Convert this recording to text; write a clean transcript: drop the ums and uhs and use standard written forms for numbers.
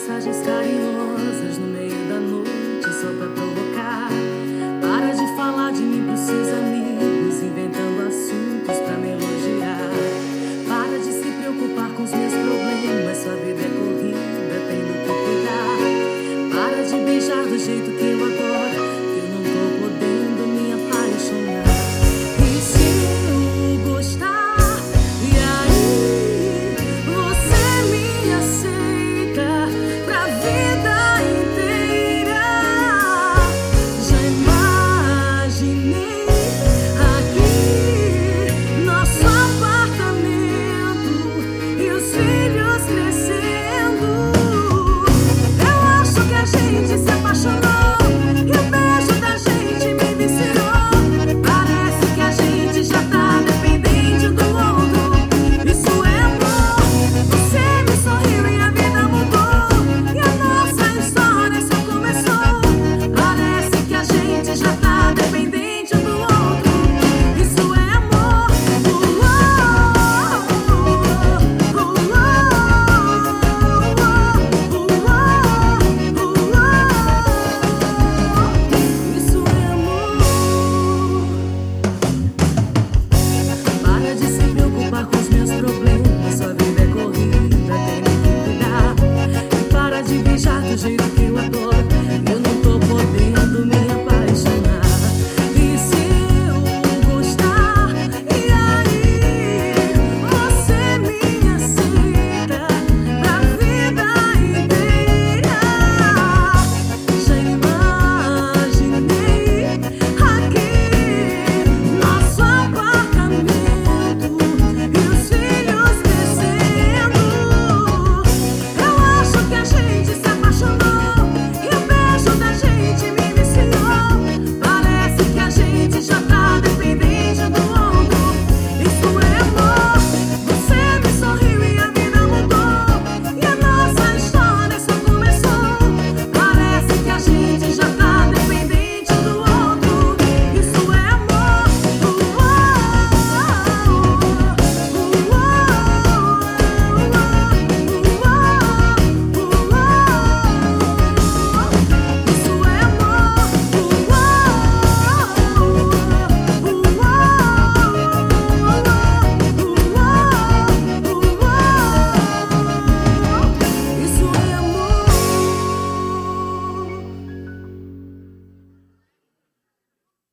mensagens carinhosas no meio da noite só pra provocar. Para de falar de mim pros seus amigos, inventando assuntos pra me elogiar. Para de se preocupar com os meus problemas, sua vida é corrida, tendo que cuidar. Para de beijar do jeito que